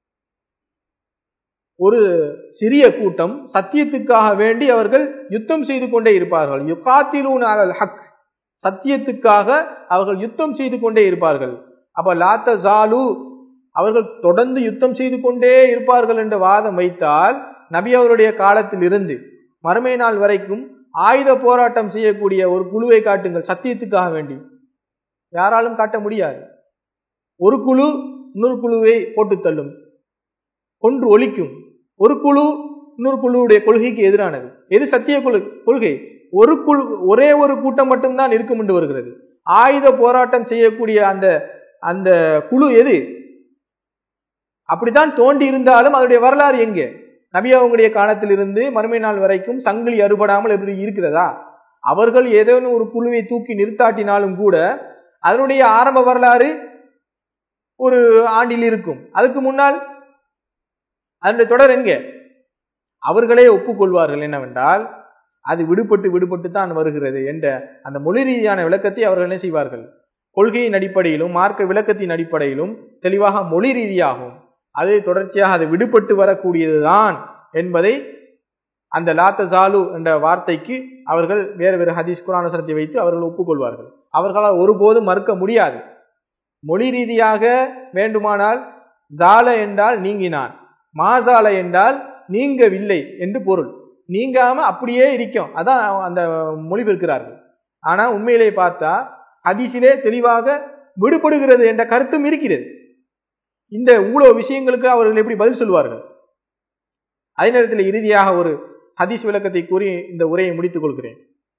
ஒரு சிறிய கூட்டம் சத்தியத்துக்காக வேண்டி அவர்கள் யுத்தம் செய்து கொண்டே இருப்பார்கள். யுகாத்திலூன அலல் ஹக், சத்தியத்துக்காக அவர்கள் யுத்தம் செய்து கொண்டே இருப்பார்கள். அப்ப லா தஸாலு, அவர்கள் தொடர்ந்து யுத்தம் செய்து கொண்டே இருப்பார்கள் என்ற வாதம் வைத்தால், நபி அவருடைய காலத்தில் இருந்து மறுமை நாள் வரைக்கும் ஆயுத போராட்டம் செய்யக்கூடிய ஒரு குழுவை காட்டுங்கள் சத்தியத்துக்காக வேண்டி. யாராலும் காட்ட முடியாது. ஒரு குழு இன்னொரு குழுவை போட்டு தள்ளும், கொன்று ஒழிக்கும். ஒரு குழு இன்னொரு குழுவுடைய கொள்கைக்கு எதிரானது. எது சத்திய கொள்கை? ஒரு குழு, ஒரே ஒரு கூட்டம் மட்டும்தான் இருக்கும் என்று வருகிறது. ஆயுத போராட்டம் செய்யக்கூடிய அந்த அந்த குழு எது? அப்படித்தான் தோண்டி இருந்தாலும் அதனுடைய வரலாறு எங்கே? நபி அவங்களுடைய காலத்தில் இருந்து மறுமை நாள் வரைக்கும் சங்கிலி அறுபடாமல் எப்படி இருக்கிறதா? அவர்கள் ஏதேனும் ஒரு குழுவை தூக்கி நிறுத்தாட்டினாலும் கூட அதனுடைய ஆரம்ப வரலாறு ஒரு ஆண்டில் இருக்கும். அதுக்கு முன்னால் அதனுடைய தொடர் எங்கே? அவர்களே ஒப்புக்கொள்வார்கள் என்னவென்றால் அது விடுபட்டு விடுபட்டு தான் வருகிறது என்ற அந்த மொழி ரீதியான விளக்கத்தை அவர்கள் என்ன செய்வார்கள்? கொள்கையின் அடிப்படையிலும் மார்க்க விளக்கத்தின் அடிப்படையிலும் தெளிவாக மொழி ரீதியாகும் அது தொடர்ச்சியாக அது விடுபட்டு வரக்கூடியதுதான் என்பதை அந்த லா தஸாலு என்ற வார்த்தைக்கு அவர்கள் வேறு வேறு ஹதீஸ் குர்ஆன் வசனத்தை வைத்து அவர்கள் ஒப்புக்கொள்வார்கள். அவர்களால் ஒருபோதும் மறுக்க முடியாது. மொழி ரீதியாக வேண்டுமானால் ஜால என்றால் நீங்கினான், மாசால என்றால் நீங்கவில்லை என்று பொருள். நீங்காம அப்படியே இருக்கும், அதான் அந்த மொழிபெயர்க்கிறார்கள். ஆனா உண்மையிலே பார்த்தா ஹதீஸிலே தெளிவாக விடுபடுகிறது என்ற கருத்தும் இருக்கிறது. இந்த இவ்வளவு விஷயங்களுக்கு அவர்கள் எப்படி பதில் சொல்வார்கள்? அதே நேரத்தில் இறுதியாக ஒரு ஹதீஸ் விளக்கத்தை கூறி இந்த உரையை முடித்துக் கொள்கிறேன்.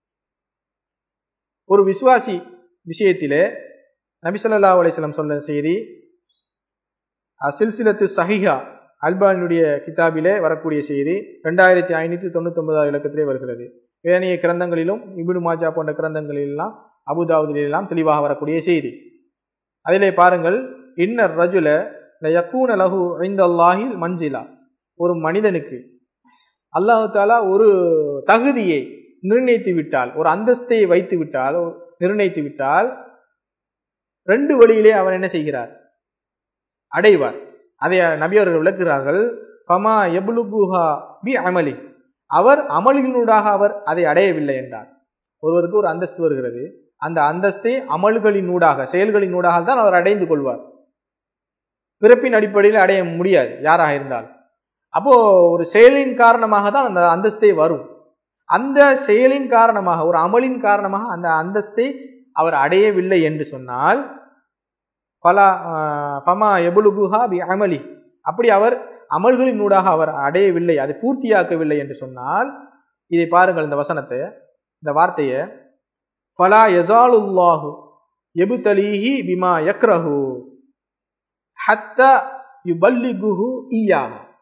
ஒரு விசுவாசி விஷயத்திலே நபி ஸல்லல்லாஹு அலைஹி வஸல்லம் சொன்ன செய்தி சில்சிலத்து சஹீஹா அல்பானியுடைய கிதாபிலே வரக்கூடிய செய்தி இரண்டாயிரத்தி ஐநூத்தி தொண்ணூத்தி ஒன்பதாவது இலக்கத்திலே வருகிறது. ஏனைய கிரந்தங்களிலும் இப்னு மாஜா போன்ற கிரந்தங்களிலெல்லாம் அபுதாவுதிலெல்லாம் தெளிவாக வரக்கூடிய செய்தி. அதிலே பாருங்கள், இன்னர் ரஜுல லயக்கூன லஹு இன்தல்லாஹில் மன்சிலா, ஒரு மனிதனுக்கு அல்லாஹ் தஆலா ஒரு தகுதியை நிர்ணயித்து விட்டால், ஒரு அந்தஸ்தை வைத்து விட்டால், நிர்ணயித்து விட்டால் ரெண்டு வழியிலே அவன் என்ன செய்கிறார்? அடைவார். அதை நபி அவர்கள் விளக்குகிறார்கள். ஃபமா யப்லுகுஹா பி அமலி, அவர் அமல்களினூடாக அவர் அதை அடையவில்லை என்றார். ஒருவருக்கு ஒரு அந்தஸ்து வருகிறது, அந்த அந்தஸ்தை அமல்களினூடாக செயல்களினூடாக தான் அவர் அடைந்து கொள்வார். பிறப்பின் அடிப்படையில் அடைய முடியாது யாராக இருந்தால். அப்போ ஒரு செயலின் காரணமாக தான் அந்த அந்தஸ்தை வரும். அந்த செயலின் காரணமாக, ஒரு அமலின் காரணமாக அந்த அந்தஸ்தை அவர் அடையவில்லை என்று சொன்னால் பலா பமா எபுலுகுஹா பி அமலி, அப்படி அவர் அமல்களினூடாக அவர் அடையவில்லை, அதை பூர்த்தியாக்கவில்லை என்று சொன்னால், இதை பாருங்கள், இந்த வசனத்தை, இந்த வார்த்தையை ஃபலா யஸாலுல்லாஹு யப்தலீஹி பிமா யக்ரஹு ஹத்தா யுபல்லிகுஹு இய்யா.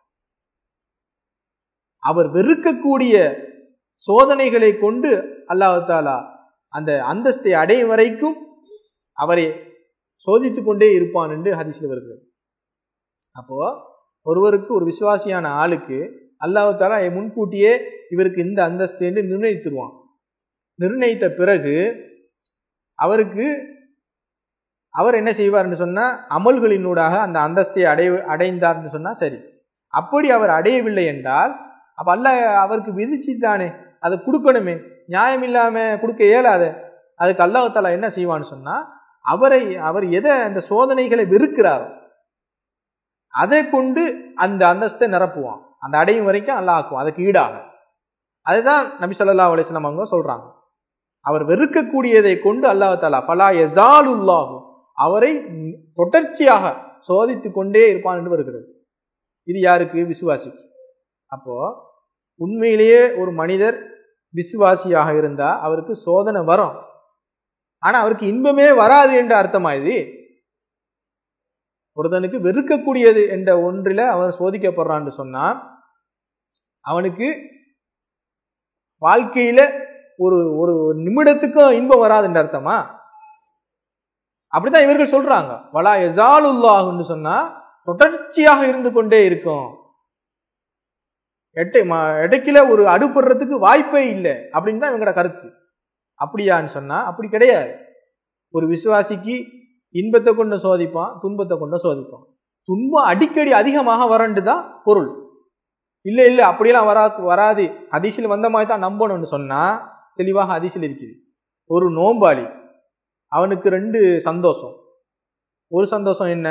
அவர் வெறுக்கக்கூடிய சோதனைகளை கொண்டு அல்லாஹ் தஆலா அந்த அந்தஸ்தை அடையும் வரைக்கும் அவரை சோதித்துக் கொண்டே இருப்பான் என்று ஹதீஸ்ல வருகிறது. அப்போ ஒருவருக்கு, ஒரு விசுவாசியான ஆளுக்கு அல்லாஹ் தஆலா முன்கூட்டியே இவருக்கு இந்த அந்தஸ்து என்று நிர்ணயித்துருவான். நிர்ணயித்த பிறகு அவருக்கு அவர் என்ன செய்வார்னு சொன்னா, அமல்களினூடாக அந்த அந்தஸ்தை அடை அடைந்தார்னு சொன்னா சரி. அப்படி அவர் அடையவில்லை என்றால் அப்ப அல்லாஹ் அவருக்கு விதிச்சுட்டானே, அதை கொடுக்கணுமே, நியாயம் இல்லாம கொடுக்க இயலாத. அதுக்கு அல்லாஹ் தஆலா என்ன செய்வான்னு சொன்னா, அவரை அவர் எதை அந்த சோதனைகளை வெறுக்கிறாரோ அதை கொண்டு அந்த அந்தஸ்தை நிரப்புவான். அந்த அடையும் வரைக்கும் அல்லாஹ் ஆக்குவான் அதுக்கு ஈடாக. அதுதான் நபி ஸல்லல்லாஹு அலைஹி வஸல்லம் அவங்க சொல்றாங்க. அவர் வெறுக்கக்கூடியதை கொண்டு அல்லாஹ் தஆலா ஃபலா யஸாலுல்லாஹு அவரை தொடர்ச்சியாக சோதித்துக் கொண்டே இருப்பான் என்று வருகிறது. இது யாருக்கு? விசுவாசிக்கு. அப்போ உண்மையிலேயே ஒரு மனிதர் விசுவாசியாக இருந்தா அவருக்கு சோதனை வரும். ஆனா அவருக்கு இன்பமே வராது என்ற அர்த்தமா இது? ஒருத்தனுக்கு வெறுக்கக்கூடியது என்ற ஒன்றில அவன் சோதிக்கப்படுறான்னு சொன்னா அவனுக்கு வாழ்க்கையில ஒரு ஒரு நிமிடத்துக்கும் இன்பம் வராது என்ற அர்த்தமா? அப்படிதான் இவர்கள் சொல்றாங்க. வலா யஸாலுல்லாஹுன்னு சொன்னா தொடர்ச்சியாக இருந்து கொண்டே இருக்கும். எட்டை இடைக்கில ஒரு அடுப்படுறதுக்கு வாய்ப்பே இல்லை அப்படின்னு தான் இவங்களோட கருத்து. அப்படியான்னு சொன்னா அப்படி கிடையாது. ஒரு விசுவாசிக்கு இன்பத்தை கொண்டு சோதிப்பான், துன்பத்தை கொண்டு சோதிப்பான். துன்பம் அடிக்கடி அதிகமாக வரண்டுதான் பொருள். இல்ல இல்ல அப்படியெல்லாம் வரா வராது ஹதீஸில் வந்த மாதிரி தான் நம்பணும்னு சொன்னா தெளிவாக ஹதீஸில் இருக்குது. ஒரு நோம்பாளி, அவனுக்கு ரெண்டு சந்தோஷம். ஒரு சந்தோஷம் என்ன?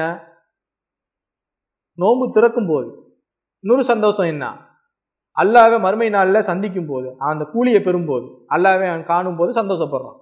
நோம்பு திறக்கும் போது. இன்னொரு சந்தோஷம் என்ன? அல்லாஹ்வை மறுமை நாள்ல சந்திக்கும் போது, அந்த கூலியை பெறும் போது, அல்லாஹ்வை அவன் காணும் போது சந்தோஷப்படுறான்.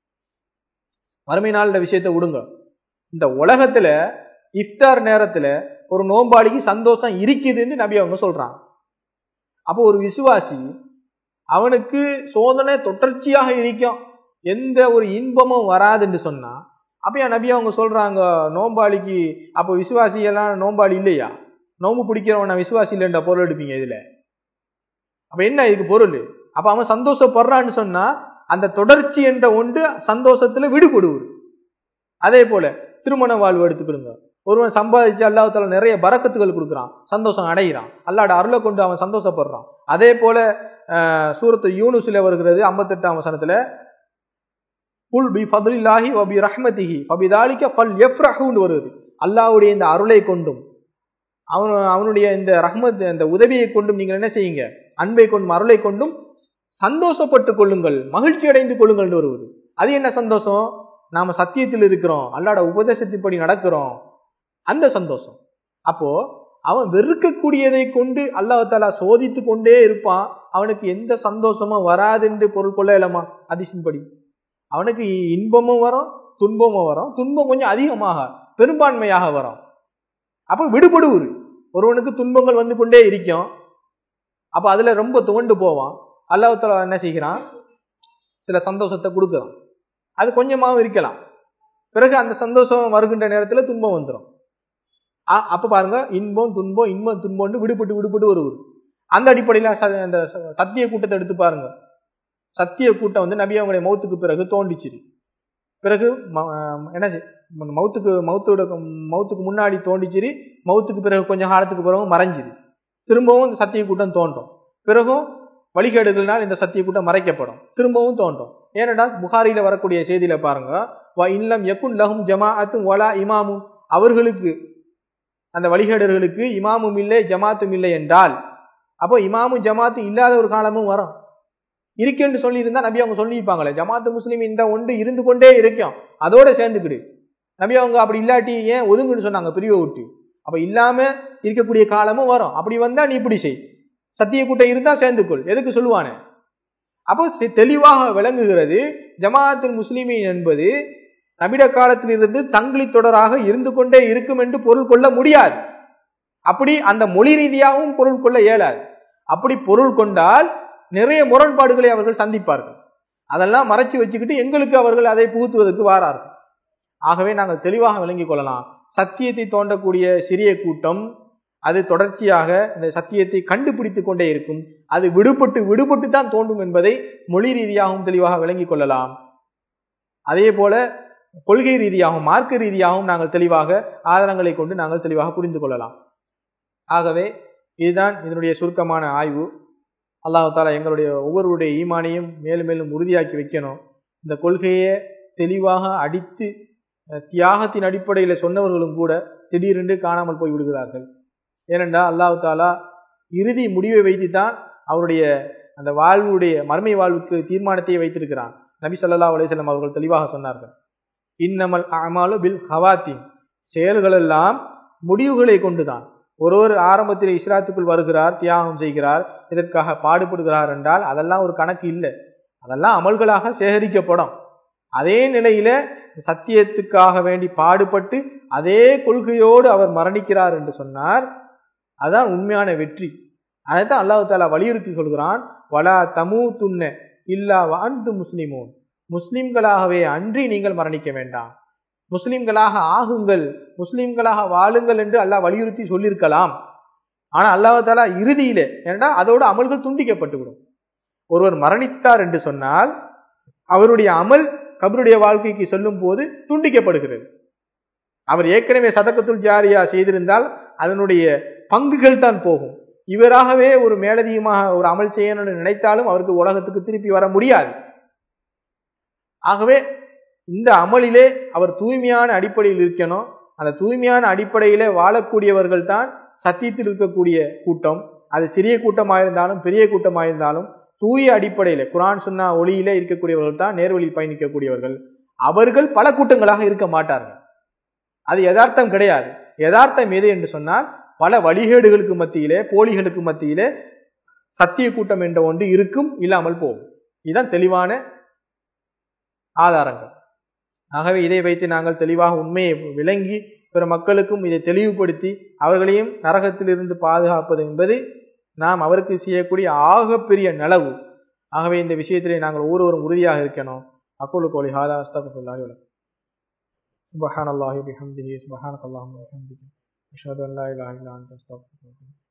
மறுமை நாள் விஷயத்தை விடுங்க. இந்த உலகத்துல இஃப்தார் நேரத்துல ஒரு நோம்பாளிக்கு சந்தோஷம் இருக்குதுன்னு நபி அவங்க சொல்றாங்க. அப்போ ஒரு விசுவாசி அவனுக்கு சோதனை தொடர்ச்சியாக இருக்கும், எந்த ஒரு இன்பமும் வராதுன்னு சொன்னா அப்ப நபி அவங்க சொல்றாங்க நோம்பாளிக்கு, அப்போ விசுவாசி எல்லாம் நோம்பாளி இல்லையா? நோம்பு பிடிக்கிறவன் விசுவாசி இல்லைன்ற பொருள் எடுப்பீங்க இதுல. அப்ப என்ன இதுக்கு பொருள்? அப்ப அவன் சந்தோஷப்படுறான்னு சொன்னா அந்த தொடர்ச்சி என்ற ஒன்று சந்தோஷத்துல விடுபடுவது. அதே போல திருமண வாழ்வு எடுத்துக்கிடுங்க. ஒருவன் சம்பாதிச்சு அல்லாஹ் தஆலா நிறைய பரக்கத்துகள் கொடுக்குறான், சந்தோஷம் அடைகிறான், அல்லாஹ்வோட அருளை கொண்டு அவன் சந்தோஷப்படுறான். அதே போல சூரத்து யூனுஸ்ல வருகிறது ஐம்பத்தி எட்டாம் வசனத்துல, குல் பி ஃபத்லில்லாஹி வ பி ரஹ்மதிஹி ஃபபிதாலிக ஃபல்யஃப்ரஹூன்னு வருது. அல்லாஹ்வுடைய இந்த அருளை கொண்டும் அவன் அவனுடைய இந்த ரஹ்மத் இந்த உதவியை கொண்டும் நீங்கள் என்ன செய்யுங்க, அன்பை கொண்டும் அருளை கொண்டும் சந்தோஷப்பட்டுக் கொள்ளுங்கள், மகிழ்ச்சி அடைந்து கொள்ளுங்கள் வருவது. அது என்ன சந்தோஷம்? நாம சத்தியத்தில் இருக்கிறோம், அல்லாஹ்வோட உபதேசத்தின்படி நடக்கிறோம், அந்த சந்தோஷம். அப்போ அவன் வெறுக்கக்கூடியதை கொண்டு அல்லாஹ் தஆலா சோதித்து கொண்டே இருப்பான். அவனுக்கு எந்த சந்தோஷமும் வராது என்று பொருள் கொள்ள இயலுமா? ஹதீஸின்படி அவனுக்கு இன்பமும் வரும், துன்பமும் வரும். துன்பம் கொஞ்சம் அதிகமாக பெரும்பான்மையாக வரும். அப்ப விடுபடுவது. ஒருவனுக்கு துன்பங்கள் வந்து கொண்டே இருக்கும், அப்ப அதுல ரொம்ப துவண்டு போவான். அல்லாஹ் தஆலா என்ன செய்கிறான்? சில சந்தோஷத்தை கொடுக்குறான். அது கொஞ்சமாவும் இருக்கலாம், பிறகு அந்த சந்தோஷம் வருகின்ற நேரத்துல துன்பம் வந்துடும். அப்ப பாருங்க, இன்பம் துன்பம் இன்பம் துன்பம் விடுபட்டு விடுபட்டு வருவது. அந்த அடிப்படையில அந்த சத்திய கூட்டத்தை எடுத்து பாருங்க. சத்திய கூட்டம் வந்து நபி அவங்களுடைய மௌத்துக்கு பிறகு தோண்டிச்சு. பிறகு என்ன மௌத்துக்கு மௌத்தோட மௌத்துக்கு முன்னாடி தோண்டிச்சிரு, மௌத்துக்கு பிறகு கொஞ்சம் காலத்துக்கு பிறகு மறைஞ்சிரு. திரும்பவும் இந்த சத்திய கூட்டம் தோன்றும். பிறகும் வழிகேடுகள்னால் இந்த சத்திய கூட்டம் மறைக்கப்படும், திரும்பவும் தோன்றும். ஏனென்றால் புகாரியில வரக்கூடிய செய்தியில பாருங்க, வ இல்லம் யகுன் லஹும் ஜமாஅத்தும் வலா இமாமும், அவர்களுக்கு அந்த வழிகேடர்களுக்கு இமாமும் இல்லை ஜமாத்தும் இல்லை என்றால், அப்போ இமாமும் ஜமாத்தும் இல்லாத ஒரு காலமும் வரும். இருக்குன்னு சொல்லி இருந்தா நபி அவங்க சொல்லியிருப்பாங்களே, ஜமாத்து முஸ்லீம் இந்த ஒன்று இருந்து கொண்டே இருக்கும், அதோட சேர்ந்துக்கிடு. நபி அவங்க அப்படி இல்லாட்டி ஏன் ஒதுங்குன்னு சொன்னாங்க பிரிவை விட்டு. அப்ப இல்லாம இருக்கக்கூடிய காலமும் வரும். அப்படி வந்தா நீ இப்படி செய், சத்திய கூட்டம் இருந்தா சேர்ந்துக்கொள், எதுக்கு சொல்லுவானே. அப்போ தெளிவாக விளங்குகிறது, ஜமாஅத்துல் முஸ்லிமீன் என்பது நபிட காலத்தில் இருந்து தங்களி தொடராக இருந்து கொண்டே இருக்கும் என்று பொருள் கொள்ள முடியாது. அப்படி அந்த மொழி ரீதியாகவும் பொருள் கொள்ள இயலாது. அப்படி பொருள் கொண்டால் நிறைய முரண்பாடுகளை அவர்கள் சந்திப்பார்கள். அதெல்லாம் மறைச்சு வச்சுக்கிட்டு எங்களுக்கு அவர்கள் அதை புகுத்துவதற்கு வாரார்கள். ஆகவே நாங்கள் தெளிவாக விளங்கிக் கொள்ளலாம், சத்தியத்தை தோண்டக்கூடிய சிறிய கூட்டம் அது தொடர்ச்சியாக இந்த சத்தியத்தை கண்டுபிடித்துக் கொண்டே இருக்கும். அது விடுபட்டு விடுபட்டு தான் தோண்டும் என்பதை மொழி ரீதியாகவும் தெளிவாக விளங்கிக் கொள்ளலாம். அதே போல கொள்கை ரீதியாகவும் மார்க்க ரீதியாகவும் நாங்கள் தெளிவாக ஆதாரங்களை கொண்டு நாங்கள் தெளிவாக புரிந்து கொள்ளலாம். ஆகவே இதுதான் இதனுடைய சுருக்கமான ஆய்வு. அல்லாஹ் தஆலா எங்களுடைய ஒவ்வொருவருடைய ஈமானையும் மேலும் மேலும் உறுதியாக்கி வைக்கணும். இந்த கொள்கையை தெளிவாக அடித்து தியாகத்தின் அடிப்படையில் சொன்னவர்களும் கூட திடீரென்று காணாமல் போய் விடுகிறார்கள். ஏனென்றால் அல்லாஹ் தஆலா இறுதி முடிவை வைத்துத்தான் அவருடைய அந்த வாழ்வுடைய மறுமை வாழ்வுக்கு தீர்மானத்தை வைத்திருக்கிறான். நபி ஸல்லல்லாஹு அலைஹி வஸல்லம் அவர்கள் தெளிவாக சொன்னார்கள், இன்னமல் அமாலு பில் ஹவாத்திம், செயல்கள் எல்லாம் முடிவுகளை கொண்டுதான். ஒருவர் ஆரம்பத்தில் இஸ்லாத்துக்குள் வருகிறார், தியாகம் செய்கிறார், இதற்காக பாடுபடுகிறார் என்றால் அதெல்லாம் ஒரு கணக்கு இல்லை, அதெல்லாம் அமல்களாக சேகரிக்கப்படும். அதே நிலையில சத்தியத்துக்காக வேண்டி பாடுபட்டு அதே கொள்கையோடு அவர் மரணிக்கிறார் என்று சொன்னார், அதுதான் உண்மையான வெற்றி. அதைத்தான் அல்லாஹ் தஆலா வலியுறுத்தி சொல்கிறான், வலா தமூதுன்ன இல்லா வஅன்து முஸ்லிமூன், முஸ்லிம்களாகவே அன்றி நீங்கள் மரணிக்க வேண்டாம், முஸ்லிம்களாக ஆகுங்கள், முஸ்லிம்களாக வாழுங்கள் என்று அல்லாஹ் வலியுறுத்தி சொல்லியிருக்கலாம். ஆனா அல்லாஹ் தஆலா இறுதியிலே, ஏன்னா அதோடு அமல்கள் துண்டிக்கப்பட்டுவிடும். ஒருவர் மரணித்தார் என்று சொன்னால் அவருடைய அமல் கபருடைய வாழ்க்கைக்கு செல்லும் போது துண்டிக்கப்படுகிறது. அவர் ஏற்கனவே சதக்கத்துல் ஜாரியா செய்திருந்தால் அதனுடைய பங்குகள் தான் போகும். இவராகவே ஒரு மேலதிகமாக ஒரு அமல் செய்யணும்னு நினைத்தாலும் அவருக்கு உலகத்துக்கு திருப்பி வர முடியாது. ஆகவே இந்த அமலிலே அவர் தூய்மையான அடிப்படையில் இருக்கணும். அந்த தூய்மையான அடிப்படையிலே வாழக்கூடியவர்கள் தான் சத்தியத்தில் இருக்கக்கூடிய கூட்டம். அது சிறிய கூட்டமாயிருந்தாலும் பெரிய கூட்டமாயிருந்தாலும் தூய அடிப்படையில குர்ஆன் சுன்னா ஒளியிலே இருக்கக்கூடியவர்கள் தான் நேர்வழியில் பயணிக்கக்கூடியவர்கள். அவர்கள் பல கூட்டங்களாக இருக்க மாட்டார்கள். அது யதார்த்தம் கிடையாது. யதார்த்தம் எது என்று சொன்னால் பல வழிகேடுகளுக்கு மத்தியிலே, போலிகளுக்கு மத்தியிலே சத்திய கூட்டம் என்ற ஒன்று இருக்கும், இல்லாமல் போகும். இதுதான் தெளிவான ஆதாரங்கள். ஆகவே இதை வைத்து நாங்கள் தெளிவாக உண்மையை விளங்கி பிற மக்களுக்கும் இதை தெளிவுபடுத்தி அவர்களையும் நரகத்திலிருந்து பாதுகாப்பது என்பது நாம் அவருக்கு செய்யக்கூடிய ஆகப்பெரிய நலவு. ஆகவே இந்த விஷயத்திலே நாங்கள் ஒவ்வொருவரும் உறுதியாக இருக்கணும். அக்கூலு கௌலி ஹாதா அஸ்தக்ஃபிருல்லாஹி வ லக்கும். சுப்ஹானல்லாஹி வ பிஹம்திஹி சுப்ஹானக்கல்லாஹும்ம வ பிஹம்திக அஷ்ஹது அன் லா இலாஹா இல்லா அன்த அஸ்தக்ஃபிருக்க வ அத்தூபு இலைக்.